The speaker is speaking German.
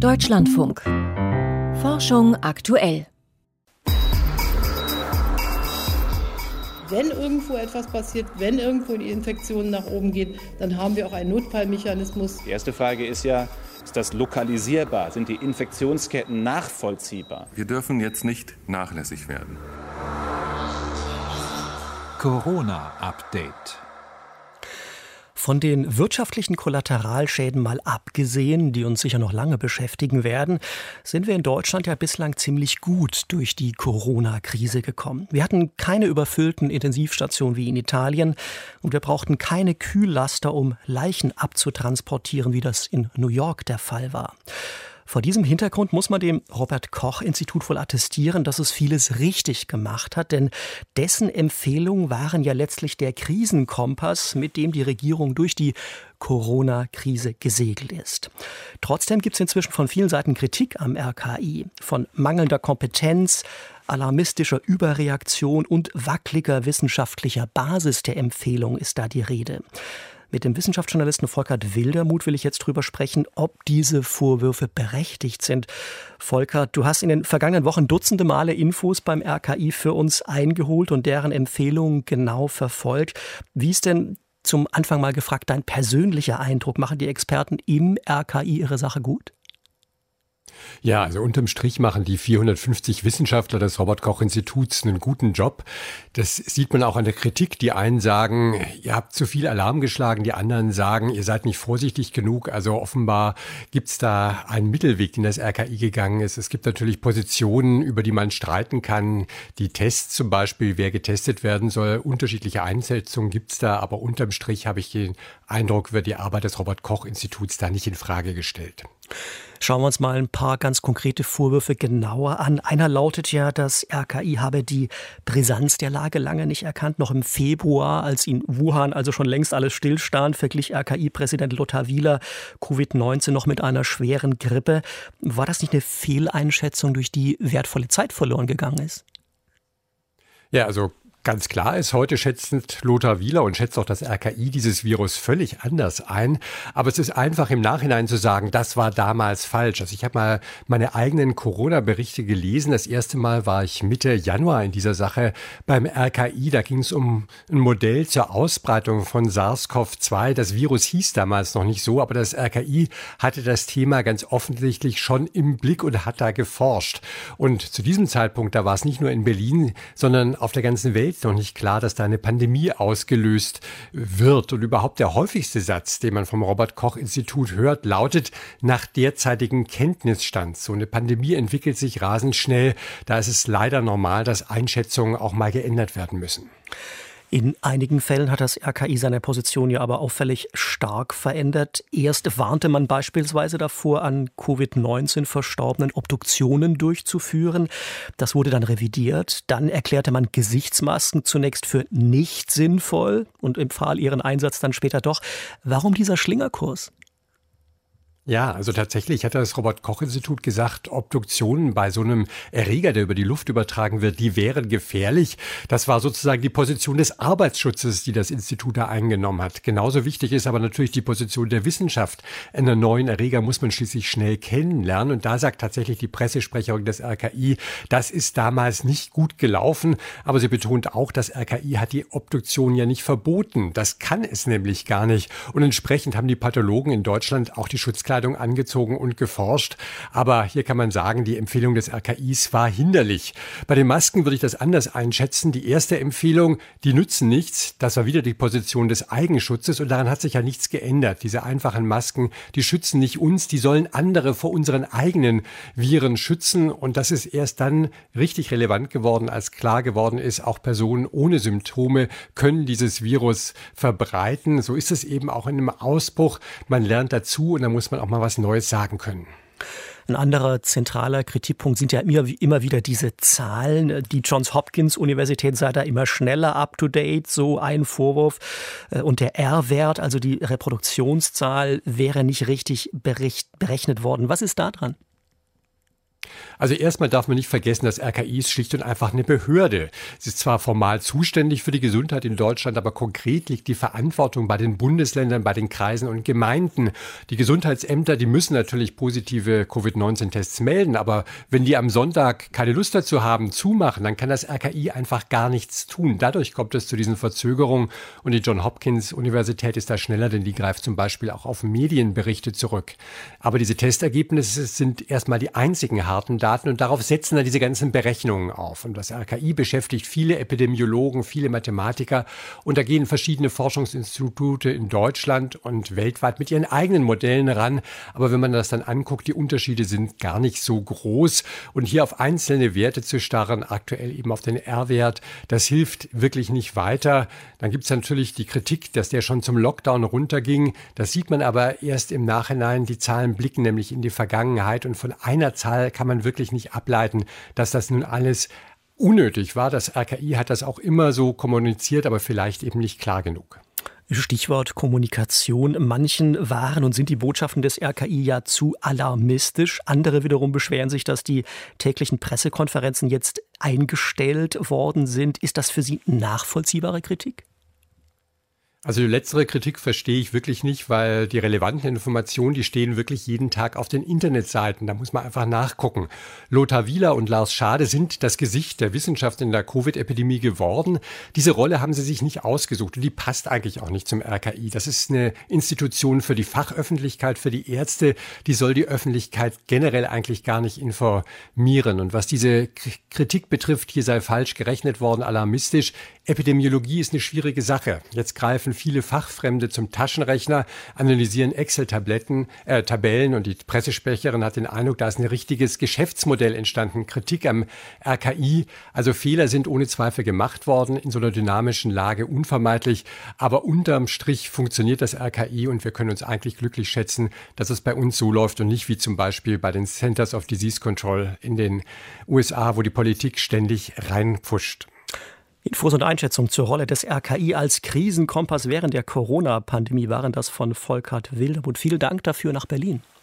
Deutschlandfunk. Forschung aktuell. Wenn irgendwo etwas passiert, wenn irgendwo die Infektion nach oben geht, dann haben wir auch einen Notfallmechanismus. Die erste Frage ist ja, ist das lokalisierbar? Sind die Infektionsketten nachvollziehbar? Wir dürfen jetzt nicht nachlässig werden. Corona-Update. Von den wirtschaftlichen Kollateralschäden mal abgesehen, die uns sicher noch lange beschäftigen werden, sind wir in Deutschland ja bislang ziemlich gut durch die Corona-Krise gekommen. Wir hatten keine überfüllten Intensivstationen wie in Italien und wir brauchten keine Kühllaster, um Leichen abzutransportieren, wie das in New York der Fall war. Vor diesem Hintergrund muss man dem Robert-Koch-Institut wohl attestieren, dass es vieles richtig gemacht hat, denn dessen Empfehlungen waren ja letztlich der Krisenkompass, mit dem die Regierung durch die Corona-Krise gesegelt ist. Trotzdem gibt es inzwischen von vielen Seiten Kritik am RKI, von mangelnder Kompetenz, alarmistischer Überreaktion und wackeliger wissenschaftlicher Basis der Empfehlung ist da die Rede. Mit dem Wissenschaftsjournalisten Volkert Wildermuth will ich jetzt drüber sprechen, ob diese Vorwürfe berechtigt sind. Volkert, du hast in den vergangenen Wochen dutzende Male Infos beim RKI für uns eingeholt und deren Empfehlungen genau verfolgt. Wie ist denn zum Anfang mal gefragt dein persönlicher Eindruck? Machen die Experten im RKI ihre Sache gut? Ja, also unterm Strich machen die 450 Wissenschaftler des Robert-Koch-Instituts einen guten Job. Das sieht man auch an der Kritik. Die einen sagen, ihr habt zu viel Alarm geschlagen, die anderen sagen, ihr seid nicht vorsichtig genug. Also offenbar gibt's da einen Mittelweg, den das RKI gegangen ist. Es gibt natürlich Positionen, über die man streiten kann. Die Tests zum Beispiel, wer getestet werden soll, unterschiedliche Einschätzungen gibt's da. Aber unterm Strich habe ich den Eindruck, wird die Arbeit des Robert-Koch-Instituts da nicht in Frage gestellt. Schauen wir uns mal ein paar ganz konkrete Vorwürfe genauer an. Einer lautet ja, das RKI habe die Brisanz der Lage lange nicht erkannt. Noch im Februar, als in Wuhan also schon längst alles stillstand, verglich RKI-Präsident Lothar Wieler Covid-19 noch mit einer schweren Grippe. War das nicht eine Fehleinschätzung, durch die wertvolle Zeit verloren gegangen ist? Ja, also ganz klar ist, heute schätzt Lothar Wieler und schätzt auch das RKI dieses Virus völlig anders ein. Aber es ist einfach im Nachhinein zu sagen, das war damals falsch. Also ich habe mal meine eigenen Corona-Berichte gelesen. Das erste Mal war ich Mitte Januar in dieser Sache beim RKI. Da ging es um ein Modell zur Ausbreitung von SARS-CoV-2. Das Virus hieß damals noch nicht so, aber das RKI hatte das Thema ganz offensichtlich schon im Blick und hat da geforscht. Und zu diesem Zeitpunkt, da war es nicht nur in Berlin, sondern auf der ganzen Welt noch nicht klar, dass da eine Pandemie ausgelöst wird. Und überhaupt der häufigste Satz, den man vom Robert-Koch-Institut hört, lautet, nach derzeitigem Kenntnisstand. So eine Pandemie entwickelt sich rasend schnell. Da ist es leider normal, dass Einschätzungen auch mal geändert werden müssen. In einigen Fällen hat das RKI seine Position ja aber auffällig stark verändert. Erst warnte man beispielsweise davor, an Covid-19 Verstorbenen Obduktionen durchzuführen. Das wurde dann revidiert. Dann erklärte man Gesichtsmasken zunächst für nicht sinnvoll und empfahl ihren Einsatz dann später doch. Warum dieser Schlingerkurs? Ja, also tatsächlich hat das Robert-Koch-Institut gesagt, Obduktionen bei so einem Erreger, der über die Luft übertragen wird, die wären gefährlich. Das war sozusagen die Position des Arbeitsschutzes, die das Institut da eingenommen hat. Genauso wichtig ist aber natürlich die Position der Wissenschaft. Einen neuen Erreger muss man schließlich schnell kennenlernen. Und da sagt tatsächlich die Pressesprecherin des RKI, das ist damals nicht gut gelaufen. Aber sie betont auch, das RKI hat die Obduktion ja nicht verboten. Das kann es nämlich gar nicht. Und entsprechend haben die Pathologen in Deutschland auch die Schutzkleidung angezogen und geforscht. Aber hier kann man sagen, die Empfehlung des RKIs war hinderlich. Bei den Masken würde ich das anders einschätzen. Die erste Empfehlung, die nützen nichts. Das war wieder die Position des Eigenschutzes und daran hat sich ja nichts geändert. Diese einfachen Masken, die schützen nicht uns, die sollen andere vor unseren eigenen Viren schützen. Und das ist erst dann richtig relevant geworden, als klar geworden ist, auch Personen ohne Symptome können dieses Virus verbreiten. So ist es eben auch in einem Ausbruch. Man lernt dazu und da muss man auch mal was Neues sagen können. Ein anderer zentraler Kritikpunkt sind ja immer wieder diese Zahlen. Die Johns Hopkins Universität sei da immer schneller up to date, so ein Vorwurf. Und der R-Wert, also die Reproduktionszahl, wäre nicht richtig berechnet worden. Was ist da dran? Also erstmal darf man nicht vergessen, das RKI ist schlicht und einfach eine Behörde. Es ist zwar formal zuständig für die Gesundheit in Deutschland, aber konkret liegt die Verantwortung bei den Bundesländern, bei den Kreisen und Gemeinden. Die Gesundheitsämter, die müssen natürlich positive Covid-19-Tests melden, aber wenn die am Sonntag keine Lust dazu haben, zumachen, dann kann das RKI einfach gar nichts tun. Dadurch kommt es zu diesen Verzögerungen und die Johns Hopkins Universität ist da schneller, denn die greift zum Beispiel auch auf Medienberichte zurück. Aber diese Testergebnisse sind erstmal die einzigen harten Daten und darauf setzen dann diese ganzen Berechnungen auf. Und das RKI beschäftigt viele Epidemiologen, viele Mathematiker und da gehen verschiedene Forschungsinstitute in Deutschland und weltweit mit ihren eigenen Modellen ran. Aber wenn man das dann anguckt, die Unterschiede sind gar nicht so groß. Und hier auf einzelne Werte zu starren, aktuell eben auf den R-Wert, das hilft wirklich nicht weiter. Dann gibt es natürlich die Kritik, dass der schon zum Lockdown runterging. Das sieht man aber erst im Nachhinein. Die Zahlen blicken nämlich in die Vergangenheit und von einer Zahl kann man wirklich nicht ableiten, dass das nun alles unnötig war. Das RKI hat das auch immer so kommuniziert, aber vielleicht eben nicht klar genug. Stichwort Kommunikation. Manchen waren und sind die Botschaften des RKI ja zu alarmistisch. Andere wiederum beschweren sich, dass die täglichen Pressekonferenzen jetzt eingestellt worden sind. Ist das für Sie nachvollziehbare Kritik? Also die letztere Kritik verstehe ich wirklich nicht, weil die relevanten Informationen, die stehen wirklich jeden Tag auf den Internetseiten. Da muss man einfach nachgucken. Lothar Wieler und Lars Schade sind das Gesicht der Wissenschaft in der Covid-Epidemie geworden. Diese Rolle haben sie sich nicht ausgesucht und die passt eigentlich auch nicht zum RKI. Das ist eine Institution für die Fachöffentlichkeit, für die Ärzte. Die soll die Öffentlichkeit generell eigentlich gar nicht informieren. Und was diese Kritik betrifft, hier sei falsch gerechnet worden, alarmistisch. Epidemiologie ist eine schwierige Sache. Jetzt greifen viele Fachfremde zum Taschenrechner, analysieren Excel-Tabellen und die Pressesprecherin hat den Eindruck, da ist ein richtiges Geschäftsmodell entstanden. Kritik am RKI, also Fehler sind ohne Zweifel gemacht worden, in so einer dynamischen Lage unvermeidlich, aber unterm Strich funktioniert das RKI und wir können uns eigentlich glücklich schätzen, dass es bei uns so läuft und nicht wie zum Beispiel bei den Centers of Disease Control in den USA, wo die Politik ständig reinpfuscht. Infos und Einschätzungen zur Rolle des RKI als Krisenkompass während der Corona-Pandemie waren das von Volkert Wildermuth. Vielen Dank dafür nach Berlin.